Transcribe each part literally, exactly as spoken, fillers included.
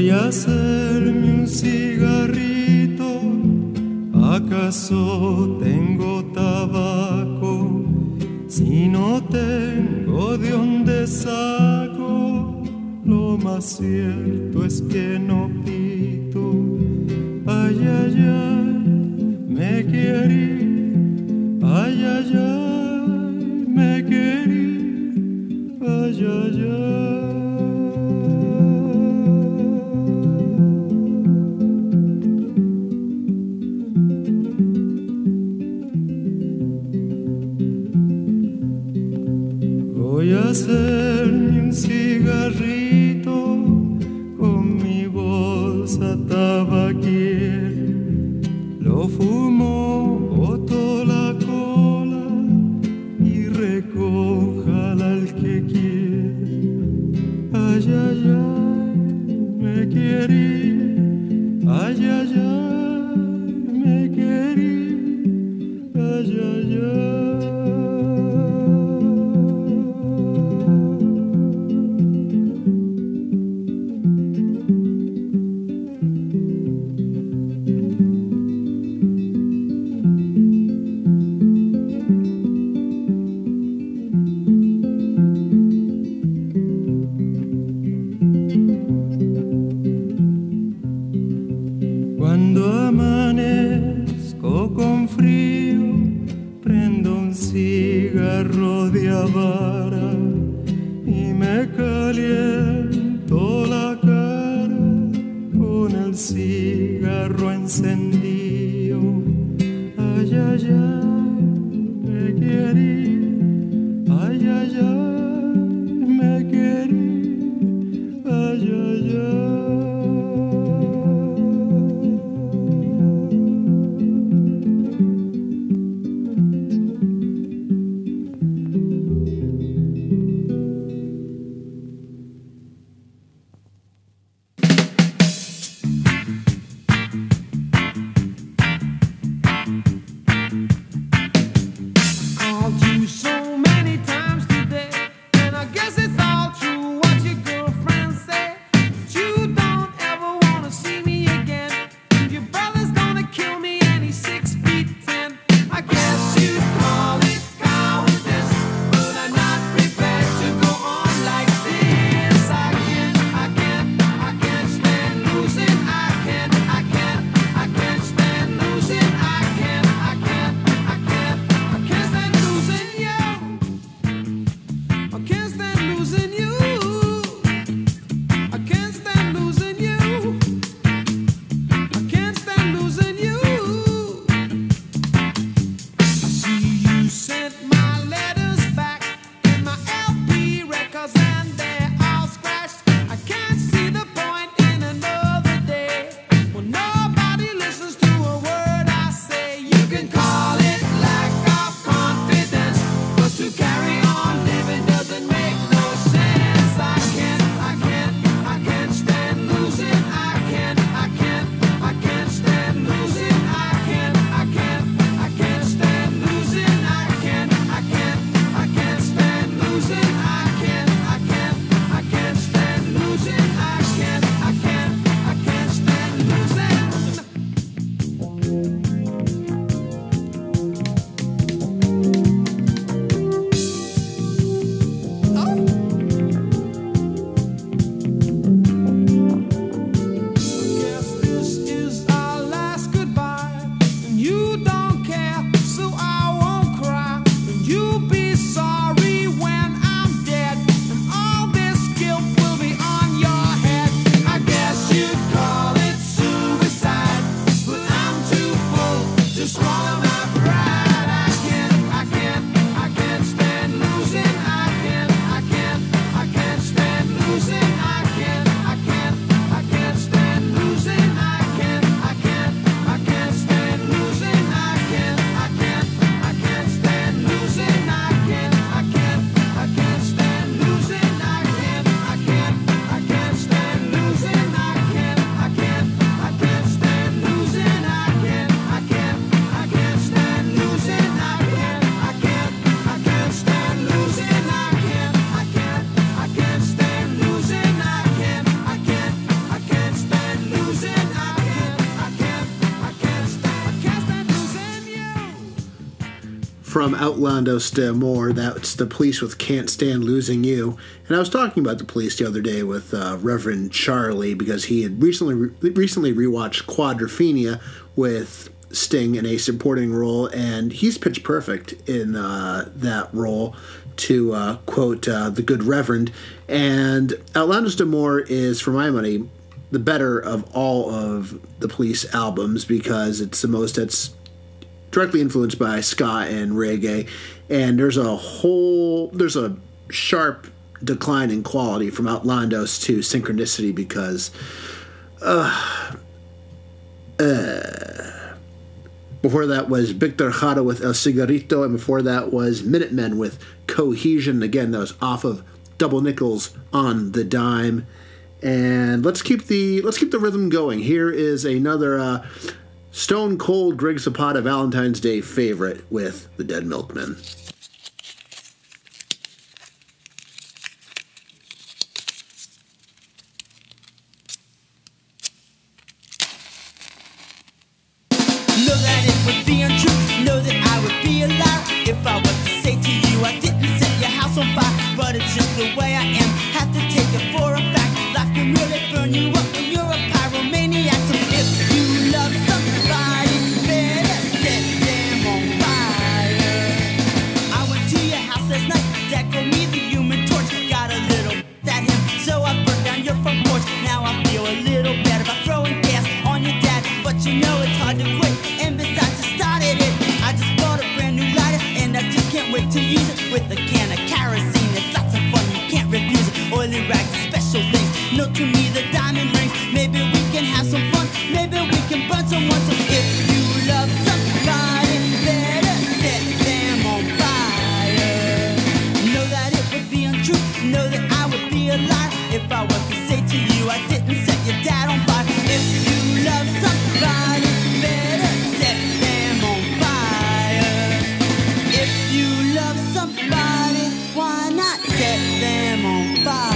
Voy a hacerme un cigarrito, ¿acaso tengo tabaco? Si no tengo, ¿de dónde saco? Lo más cierto es que no pito. Ay, ay, ay, me querí. Ay, ay, ay, me querí. Ay, ay, ay. Voy a hacerme un cigarrito con mi bolsa tabaquier. Lo fumo, boto la cola y recójala el que quiere. Ay, ay, ay, me querí. Ay, ay, ay, me querí. Ay, ay, ay. Cuando amanezco con frío, prendo un cigarro de Habara y me caliento la cara con el cigarro encendido. Ay, ay, ay, me querí. Ay, ay, ay, me querí. Ay, ay, ay. Called you from Outlandos de Amor. That's the Police with Can't Stand Losing You. And I was talking about the Police the other day with uh, Reverend Charlie because he had recently re- recently rewatched Quadrophenia with Sting in a supporting role, and he's pitch perfect in uh, that role, to uh, quote uh, the good Reverend. And Outlandos de Amor is, for my money, the better of all of the Police albums because it's the most that's directly influenced by ska and reggae, and there's a whole there's a sharp decline in quality from Outlandos to Synchronicity because uh, uh, before that was Victor Jara with El Cigarrito, and before that was Minutemen with Cohesion. Again, that was off of Double Nickels on the Dime. And let's keep the let's keep the rhythm going. Here is another uh, Stone Cold Greg Zapata Valentine's Day favorite with the Dead Milkmen. Know that it would be untrue. Know that I would be a liar if I was to say to you I didn't set your house on fire. But it's just the way I am. Have to take it for a fact. Life can really burn you up when you're a pyromaniac. So if you love somebody, better set them on fire. I went to your house last night. Deco me the Human Torch. Got a little at him, so I burned down your front porch. Now I feel a little bad about throwing gas on your dad, but you know it's hard to quit. And besides, I started it. I just bought a brand new lighter, and I just can't wait to use it with a can of kerosene. It's lots of fun, you can't refuse it. Oily rags, special things. No to me the diamond rings. Maybe we can have some fun. Maybe we can burn someone. So if you love somebody, better set them on fire. Know that it would be untrue. Know that I would be a liar if I was to say to you I didn't set your dad on fire. If you love somebody, better set them on fire. If you love somebody, why not set them on fire?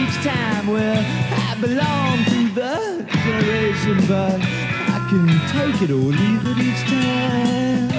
each time. Well, I belong to the generation, but I can take it or leave it each time.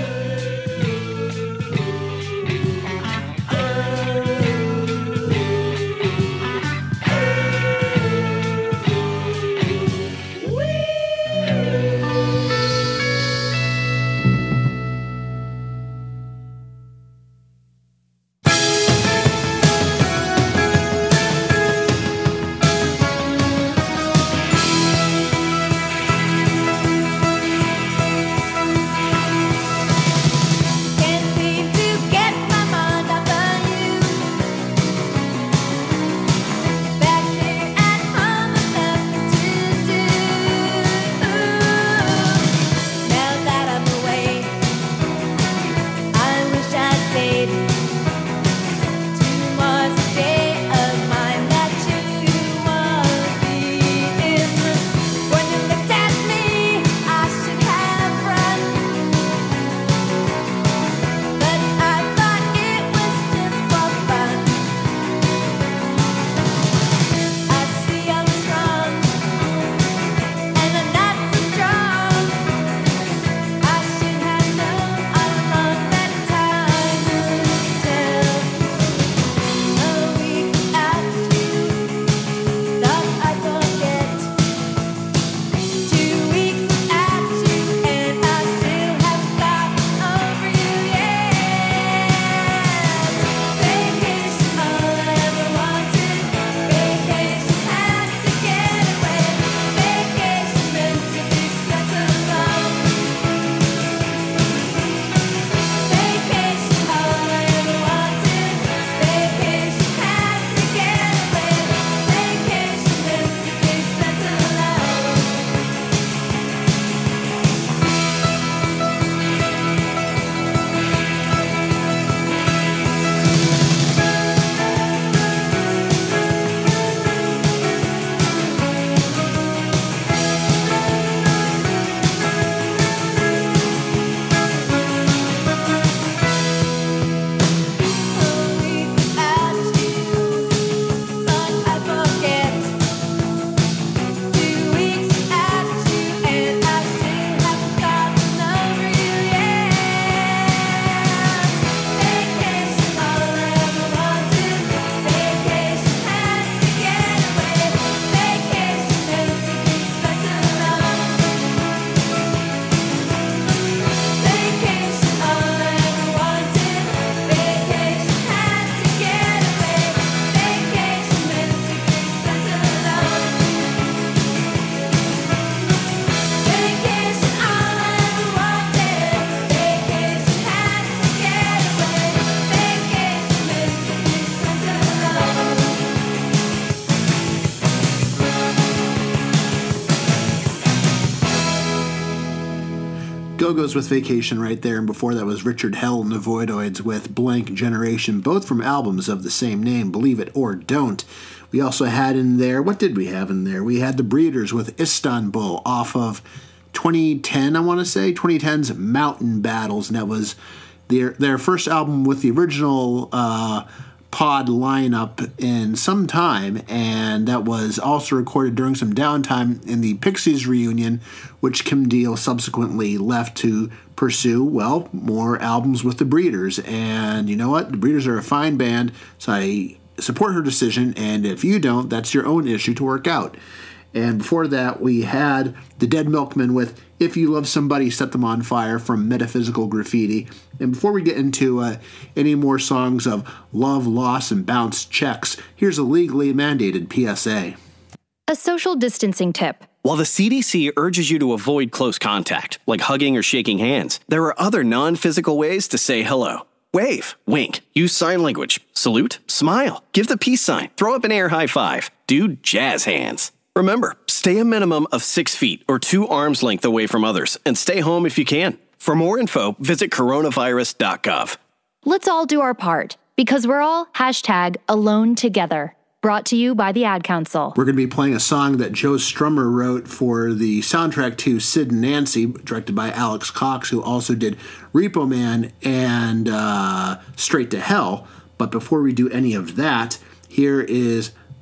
Go-Go's with Vacation right there, and before that was Richard Hell and the Voidoids with Blank Generation, both from albums of the same name, Believe It or Don't. We also had in there, what did we have in there? We had the Breeders with Istanbul off of twenty ten, I want to say, twenty ten's Mountain Battles, and that was their, their first album with the original uh, Pod lineup in some time, and that was also recorded during some downtime in the Pixies reunion, which Kim Deal subsequently left to pursue, well, more albums with the Breeders. And you know what? The Breeders are a fine band, so I support her decision, and if you don't, that's your own issue to work out. And before that, we had the Dead Milkmen with If You Love Somebody, Set Them on Fire from Metaphysical Graffiti. And before we get into uh, any more songs of love, loss, and bounced checks, here's a legally mandated P S A. A social distancing tip. While the C D C urges you to avoid close contact, like hugging or shaking hands, there are other non-physical ways to say hello. Wave, wink, use sign language, salute, smile, give the peace sign, throw up an air high five, do jazz hands. Remember, stay a minimum of six feet or two arms length away from others, and stay home if you can. For more info, visit coronavirus dot gov. Let's all do our part, because we're all hashtag alone together. Brought to you by the Ad Council. We're going to be playing a song that Joe Strummer wrote for the soundtrack to Sid and Nancy, directed by Alex Cox, who also did Repo Man and uh, Straight to Hell. But before we do any of that, here is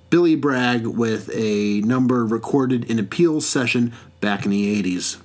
Billy Bragg with a number recorded in a Peel session back in the eighties.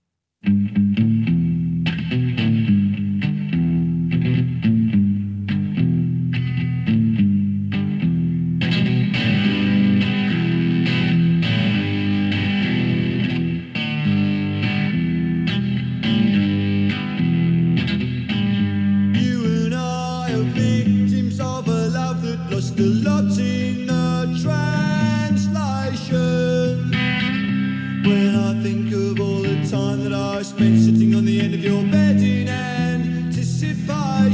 Lost a lot in the translation. When I think of all the time that I spent sitting on the end of your bed in anticipation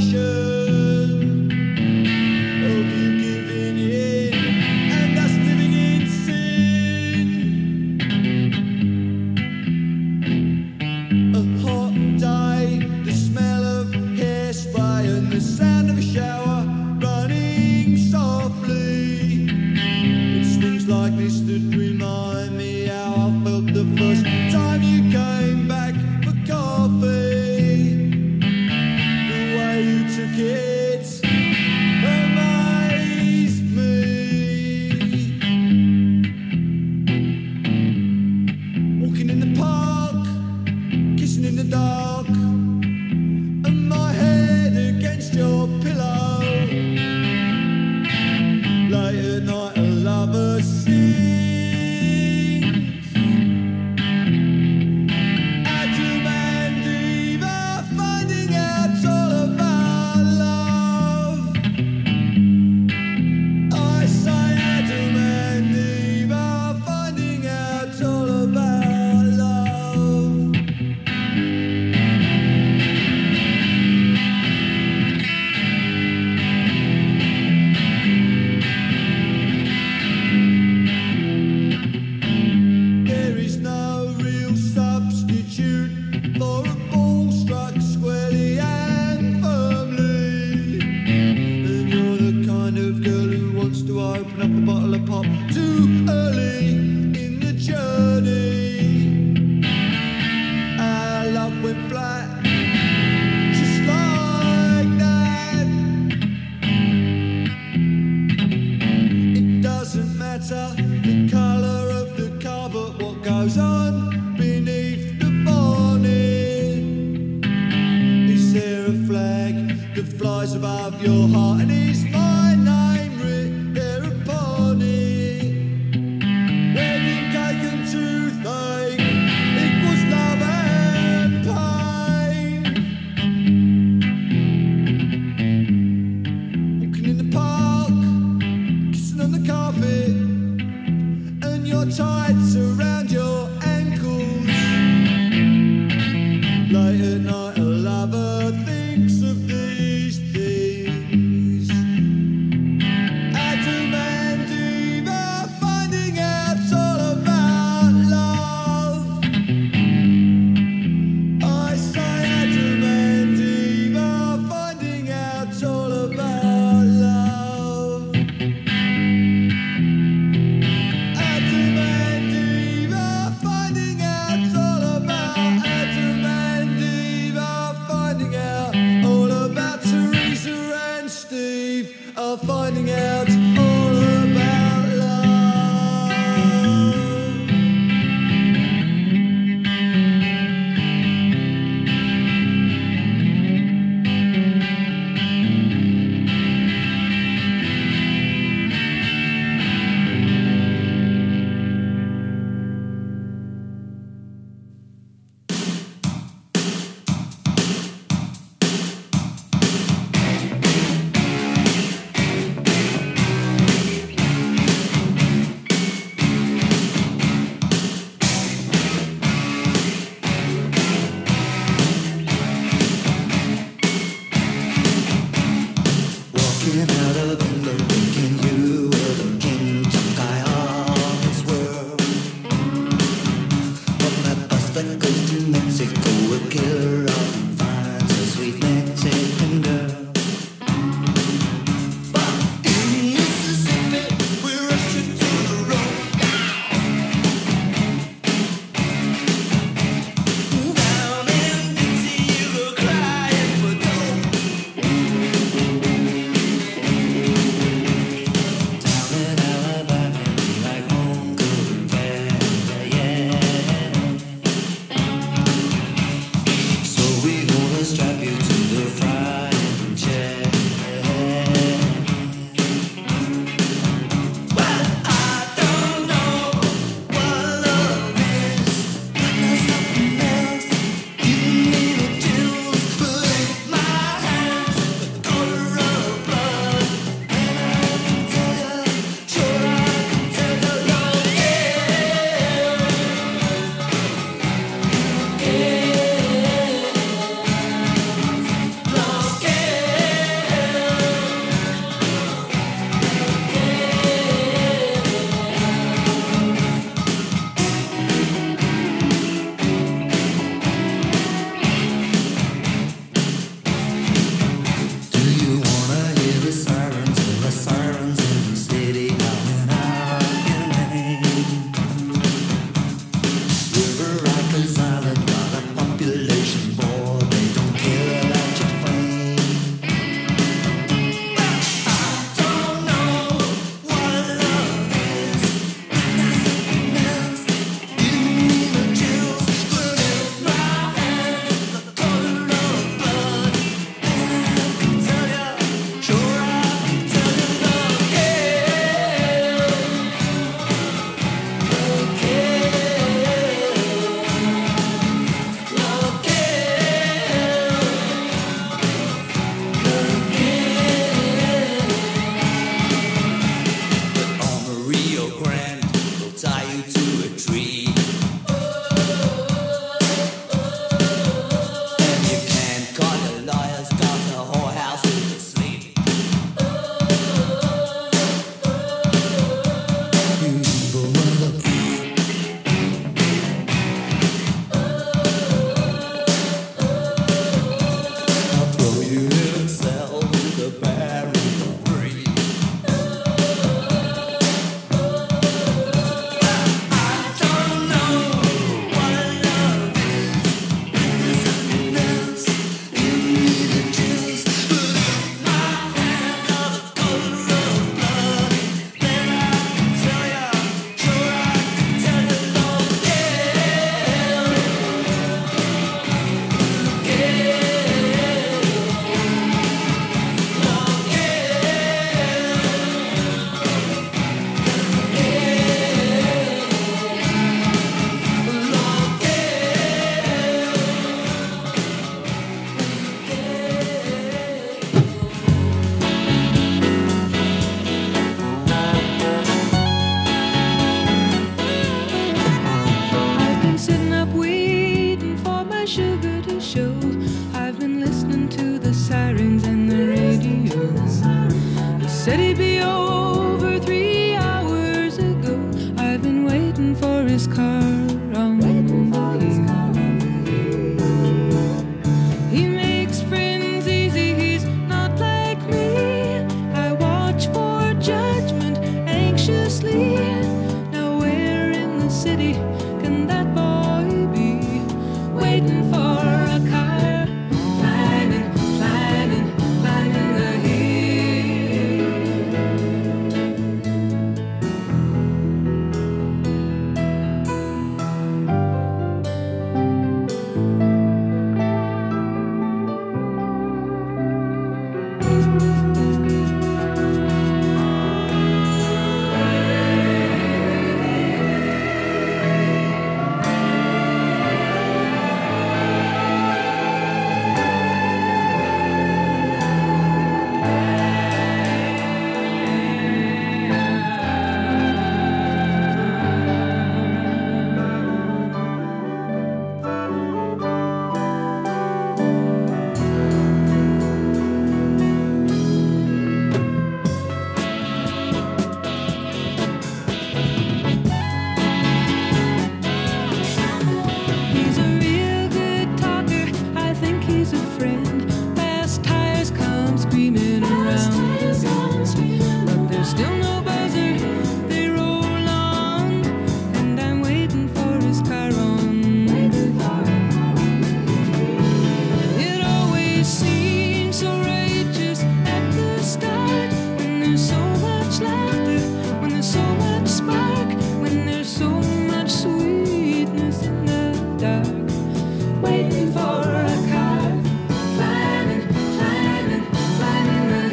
of you giving in and us living in sin. A hot day, the smell of hairspray and the sound of a shower running softly. It's things like this that remind me how I felt the first time you came back for coffee. The way you took it amazed me. Walking in the park, kissing in the dark, and my head against your pillow. Late at night, a lover sings. Adam and Eve are finding out all about love. I say Adam and Eve are finding out all about love. There is no real substitute for a ball struck squarely and firmly. And you're the kind of girl who wants to open up a bottle of pop too early in the journey. Our love went flat, just like that. It doesn't matter the colour of the car, but what goes on beneath the bonnet. Is there a flag that flies above your heart, and is my name written there upon it? Wedding cake and toothache equals love and pain. Walking in the park, kissing on the carpet, and your tights around your ankles. Late at night, a lover thinks of these things. Adam and Eve are finding out all about love. I say Adam and Eve are finding out all about love. Adam and Said he'd be over three hours ago. I've been waiting for his car on the hill. He makes friends easy, he's not like me. I watch for judgment anxiously. Now where in the city can that boy be? Waiting for a car, climbing, climbing, climbing the He's a real good talker, I think he's a friend. Fast tires come screaming around the bend. But there's still no buzzer, they roll on. And I'm waiting for his car on the hill. It always seems so righteous at the start. When there's so much laughter, when there's so much spark, when there's so much sweetness in the dark. Waiting for a car, climbing, climbing, climbing the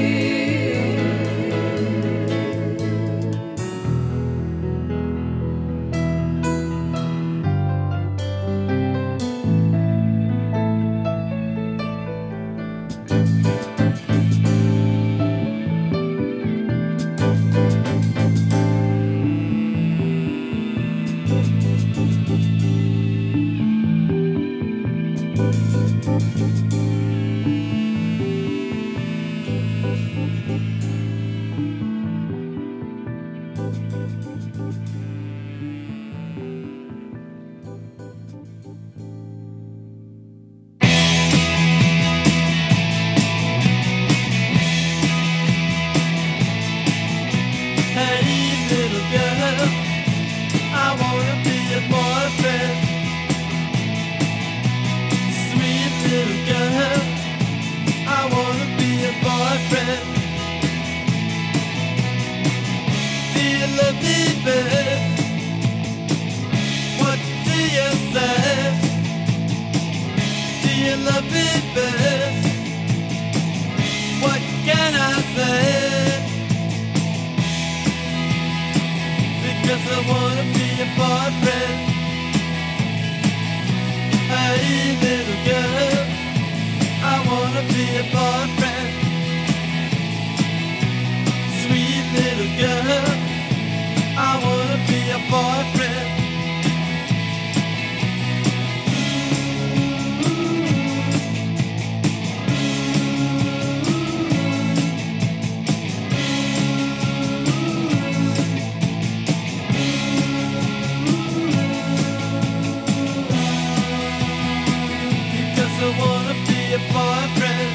Hey, little girl, I wanna be your boyfriend. Sweet little girl, I wanna be your boyfriend. Do you love me, babe? What do you say? Do you love me, babe? What can I say? Because I wanna be your boyfriend. Hey, little girl, I wanna be your boyfriend. Sweet little girl, I wanna be your boyfriend. Because I wanna be your boyfriend.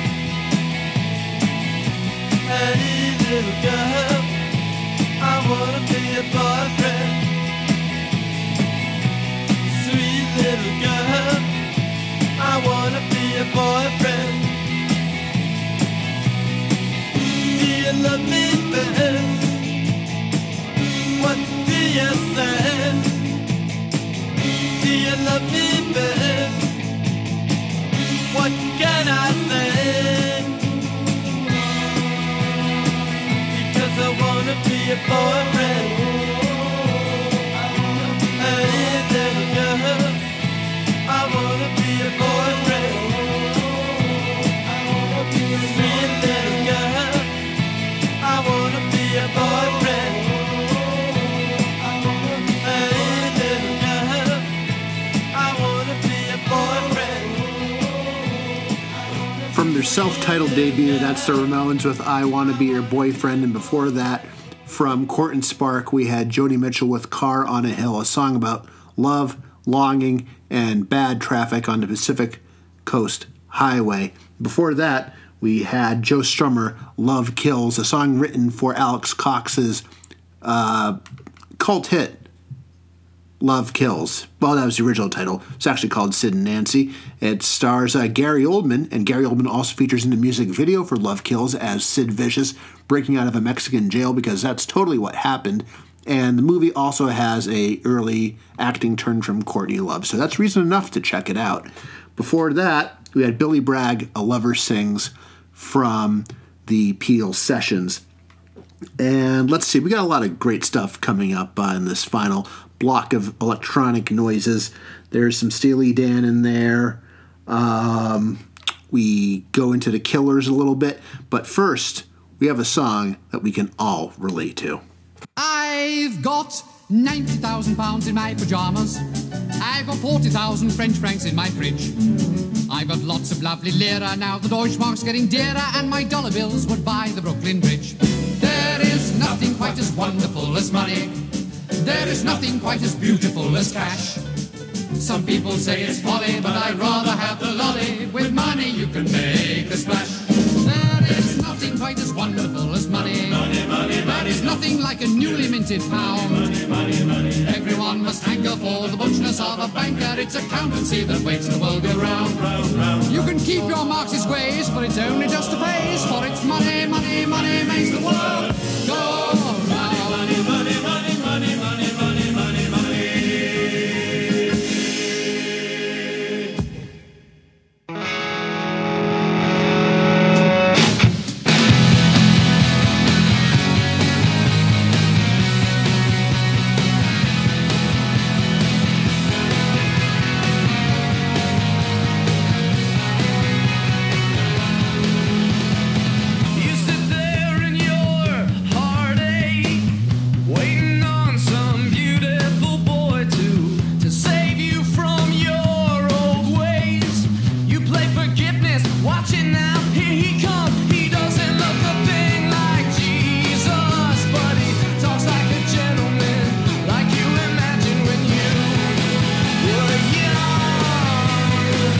Hey, little girl, I wanna be your boyfriend. Sweet little girl, I wanna be your boyfriend. Do you love me, babe? What do you say? Do you love me, babe? What can I say? Because I wanna be your boyfriend. Hey, little girl, I wanna be your boyfriend. Sweet little girl, I wanna be your boyfriend. Hey, little girl, I wanna be your boyfriend. From their self-titled debut. That's the Ramones with I Want to Be Your Boyfriend. And before that, from Court and Spark, we had Joni Mitchell with Car on a Hill, a song about love, longing, and bad traffic on the Pacific Coast Highway. Before that, we had Joe Strummer, Love Kills, a song written for Alex Cox's uh, cult hit, Love Kills. Well, that was the original title. It's actually called Sid and Nancy. It stars uh, Gary Oldman, and Gary Oldman also features in the music video for Love Kills as Sid Vicious, breaking out of a Mexican jail, because that's totally what happened. And the movie also has a early acting turn from Courtney Love, so that's reason enough to check it out. Before that, we had Billy Bragg, A Lover Sings, from the Peel Sessions. And let's see, we got a lot of great stuff coming up uh, in this final block of electronic noises. There's some Steely Dan in there. Um, we go into the Killers a little bit. But first, we have a song that we can all relate to. I've got ninety thousand pounds in my pajamas. I've got forty thousand French francs in my fridge. I've got lots of lovely lira. Now the Deutschmark's getting dearer, and my dollar bills would buy the Brooklyn Bridge. There is nothing quite as wonderful as money. There is nothing quite as beautiful as cash. Some people say it's folly, but I'd rather have the lolly. With money you can make a splash. There is nothing quite as wonderful as money. Money, money, money. There is nothing like a newly minted pound. Money, money, money. Everyone must hanker for the butchness of a banker. It's accountancy that makes the world go round. round, round. You can keep your Marxist ways, but it's only just a phase. For it's money, money, money makes the world go round. Money, money, money, money, money, money, money, money, money. You sit there in your heartache, waiting on some beautiful boy to to save you from your old ways. You play forgiveness, watching now, here he comes. He doesn't look a thing like Jesus, but he talks like a gentleman, like you imagine when you were young.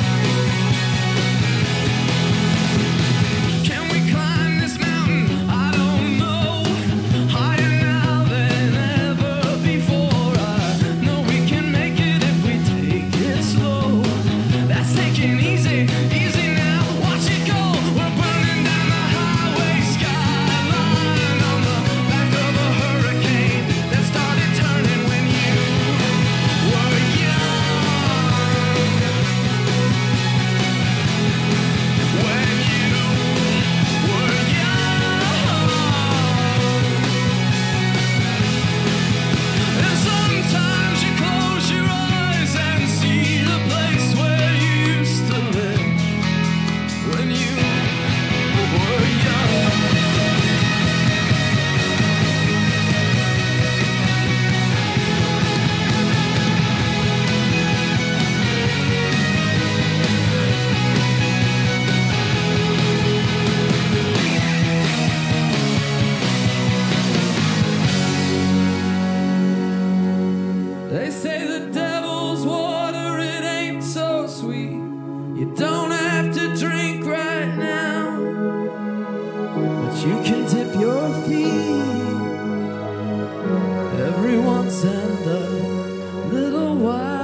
Can we climb this mountain? I don't know. Higher now than ever before. I know we can make it if we take it slow. That's taking easy, easy now. Watch it go. We're burning down the highway skyline on the back of a hurricane that started turning when you were young. When you were young. And sometimes you close your eyes and see the place where you used to live when you were young. They say the devil's water, it ain't so sweet. You don't have to drink right now, but you can dip your feet every once and a little while.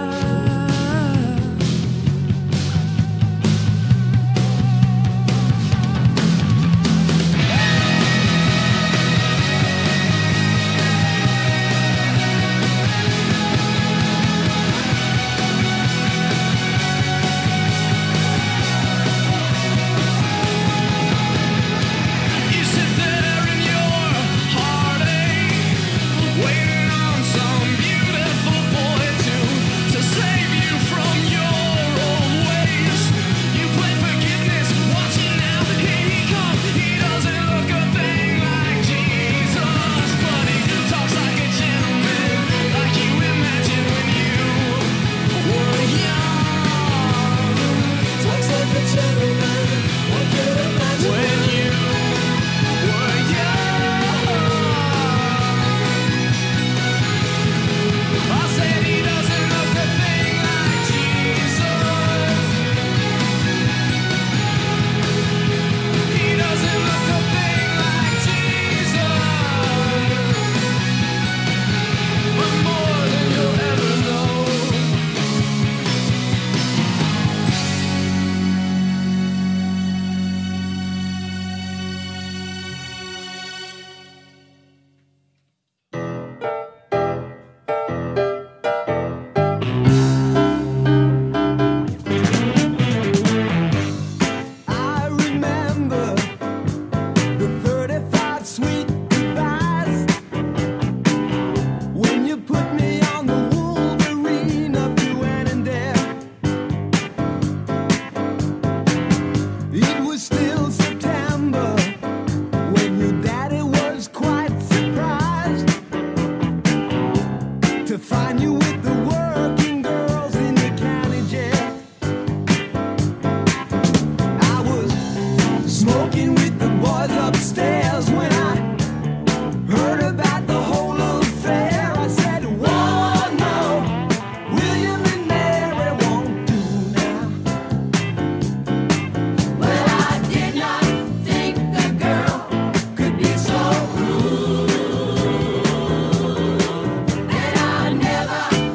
find you with the working girls in the county jail. I was smoking with the boys upstairs when I heard about the whole affair. I said, "Whoa, no, William and Mary won't do now." Well, I did not think the girl could be so cruel, and I never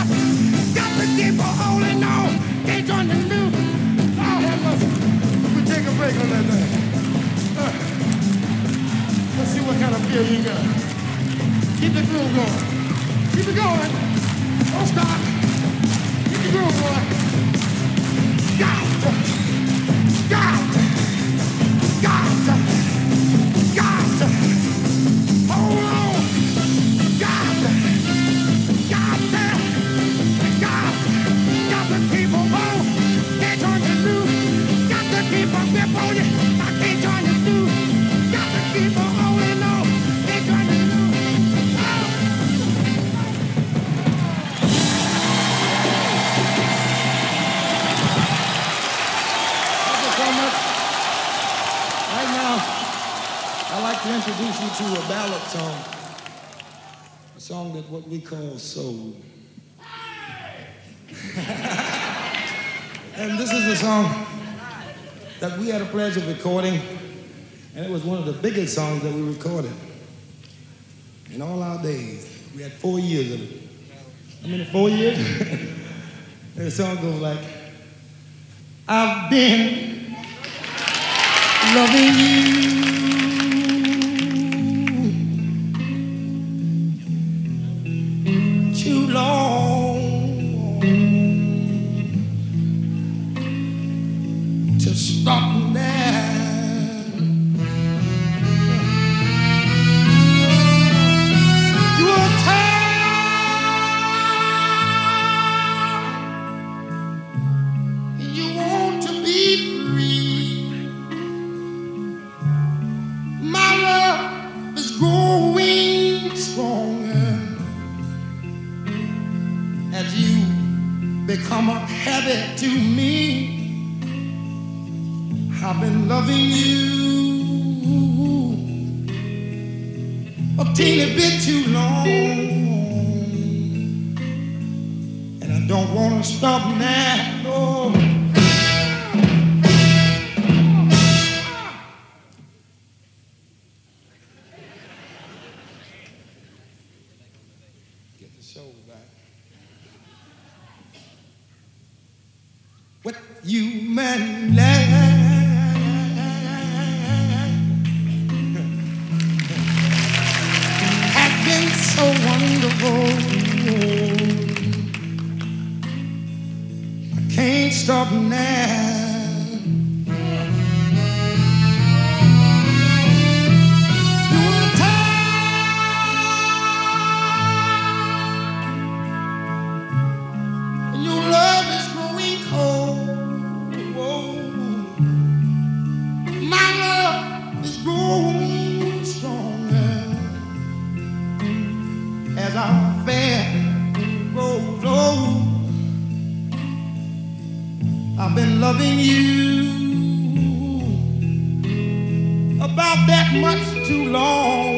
got, got to keep on holding on. Can't join the new. Lord have mercy. We take a break on that thing. Uh, let's see what kind of feel you got. Keep the groove going. Keep it going. Don't stop. Keep the groove going. Got to, got to, got to, got to. Hold on. Got to, got to, got to, got to keep on hold. Can't join the new. Got to keep a grip on you. I can't join the new. Got to keep on holding on. Can't join the new. Right now, I'd like to introduce you to a ballad song. A song that what we call soul. And this is a song that we had a pleasure of recording, and it was one of the biggest songs that we recorded in all our days. We had four years of it. How many, four years? And the song goes like, I've been loving you too long to stop now. You are tired and you want to be free. My love is growing stronger as you become a habit to me. I've been loving you a teeny bit too long, and I don't want to stop now. No. human land has been so wonderful. I can't stop now. I've been loving you about that much too long,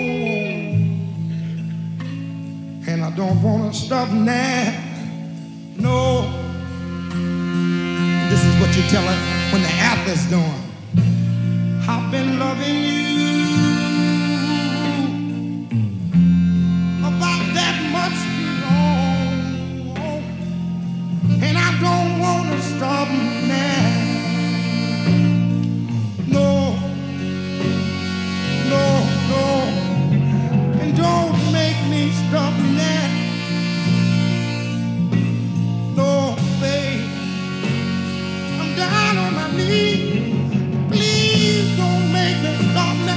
and I don't want to stop now. No, this is what you tell her when the athlete's doing. I've been loving you about that much too long, and I don't want to stop now. No, no, no, and don't make me stop now. No, babe, I'm down on my knees. Please don't make me stop now.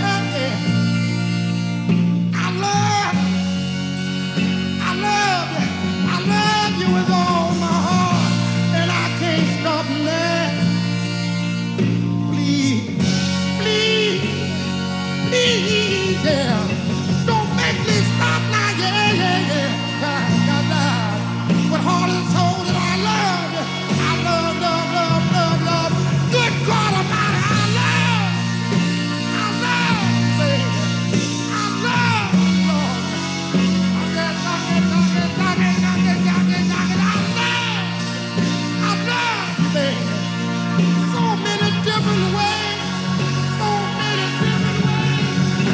I love, I love you, I love you with all my heart, and I can't stop now. Please, please, please, yeah. Don't make me stop now, yeah, yeah, yeah. God, God, God. With heart and soul that I love you. I love, love, love, love, love. Good God Almighty, I love, I love, baby. I love, Lord. I love, love, love, love, love, love, love, love, love, love. I love you, baby. So many different ways. So many different ways.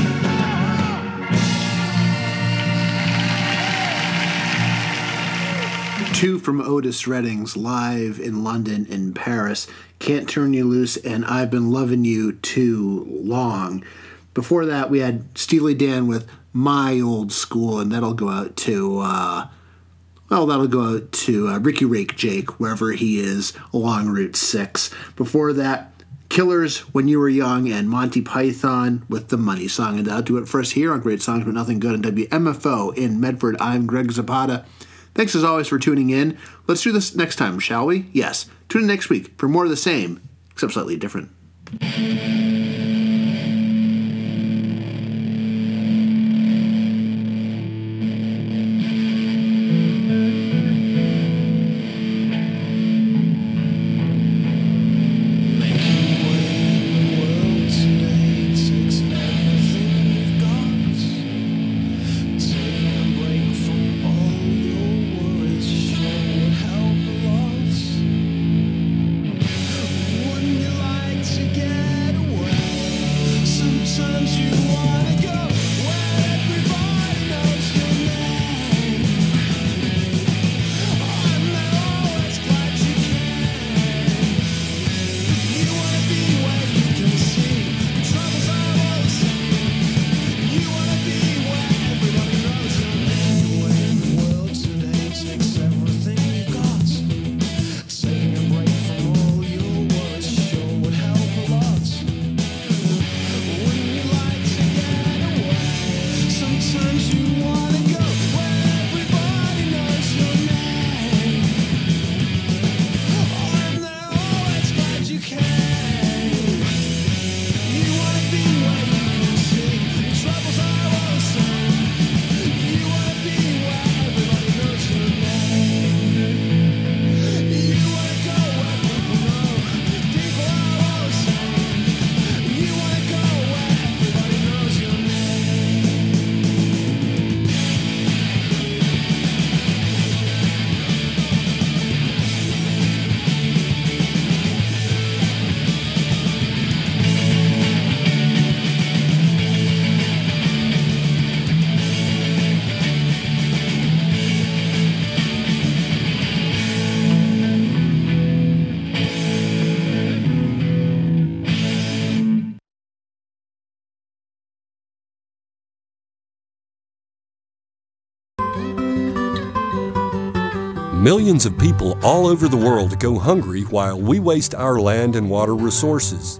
Two from Otis Redding's live in London and Paris, Can't Turn You Loose and I've Been Loving You Too Long. Before that, we had Steely Dan with My Old School, and that'll go out to, uh, well, that'll go out to uh, Ricky Rake Jake, wherever he is along Route six. Before that, Killers, When You Were Young, and Monty Python with the Money Song. And that'll do it for us here on Great Songs But Nothing Good on W M F O in Medford. I'm Greg Zapata. Thanks as always for tuning in. Let's do this next time, shall we? Yes. Tune in next week for more of the same, except slightly different. Wouldn't you like to get away? Millions of people all over the world go hungry while we waste our land and water resources.